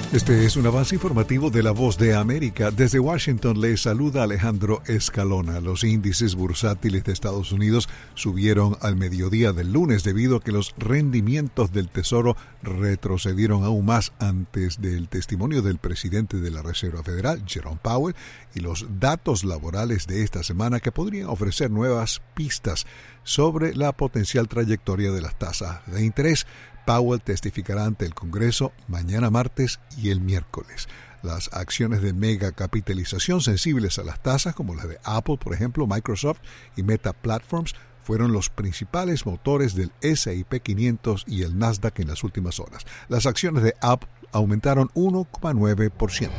Este es un avance informativo de La Voz de América. Desde Washington le saluda Alejandro Escalona. Los índices bursátiles de Estados Unidos subieron al mediodía del lunes debido a que los rendimientos del Tesoro retrocedieron aún más antes del testimonio del presidente de la Reserva Federal, Jerome Powell, y los datos laborales de esta semana que podrían ofrecer nuevas pistas sobre la potencial trayectoria de las tasas de interés. Powell testificará ante el Congreso mañana martes y el miércoles. Las acciones de mega capitalización sensibles a las tasas, como las de Apple, por ejemplo, Microsoft y Meta Platforms, fueron los principales motores del S&P 500 y el Nasdaq en las últimas horas. Las acciones de Apple aumentaron 1,9%.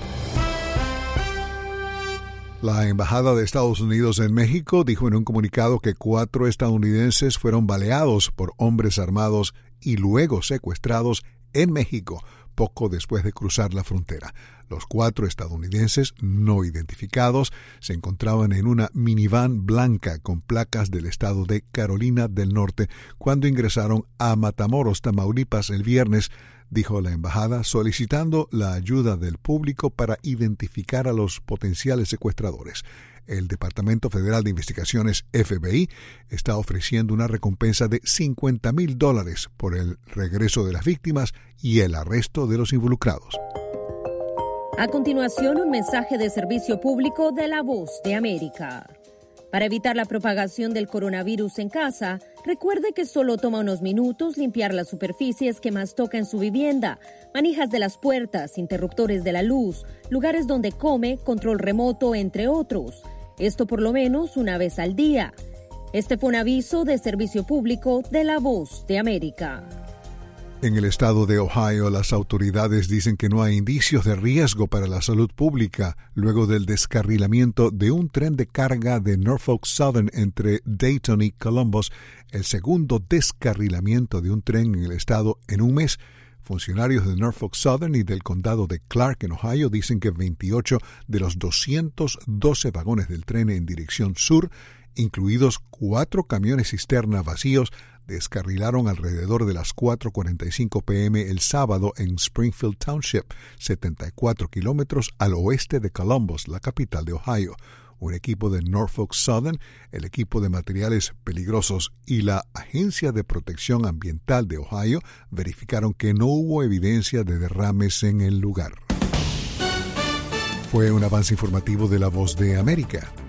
La Embajada de Estados Unidos en México dijo en un comunicado que 4 estadounidenses fueron baleados por hombres armados y luego secuestrados en México poco después de cruzar la frontera. Los 4 estadounidenses no identificados se encontraban en una minivan blanca con placas del estado de Carolina del Norte cuando ingresaron a Matamoros, Tamaulipas, el viernes, dijo la embajada, solicitando la ayuda del público para identificar a los potenciales secuestradores. El Departamento Federal de Investigaciones, FBI, está ofreciendo una recompensa de $50,000 por el regreso de las víctimas y el arresto de los involucrados. A continuación, un mensaje de servicio público de La Voz de América. Para evitar la propagación del coronavirus en casa, recuerde que solo toma unos minutos limpiar las superficies que más toca en su vivienda, manijas de las puertas, interruptores de la luz, lugares donde come, control remoto, entre otros. Esto por lo menos una vez al día. Este fue un aviso de servicio público de La Voz de América. En el estado de Ohio, las autoridades dicen que no hay indicios de riesgo para la salud pública luego del descarrilamiento de un tren de carga de Norfolk Southern entre Dayton y Columbus, el segundo descarrilamiento de un tren en el estado en un mes. Funcionarios de Norfolk Southern y del condado de Clark, en Ohio, dicen que 28 de los 212 vagones del tren en dirección sur, incluidos 4 camiones cisterna vacíos, descarrilaron alrededor de las 4:45 p.m. el sábado en Springfield Township, 74 kilómetros al oeste de Columbus, la capital de Ohio. Un equipo de Norfolk Southern, el equipo de materiales peligrosos y la Agencia de Protección Ambiental de Ohio verificaron que no hubo evidencia de derrames en el lugar. Fue un avance informativo de La Voz de América.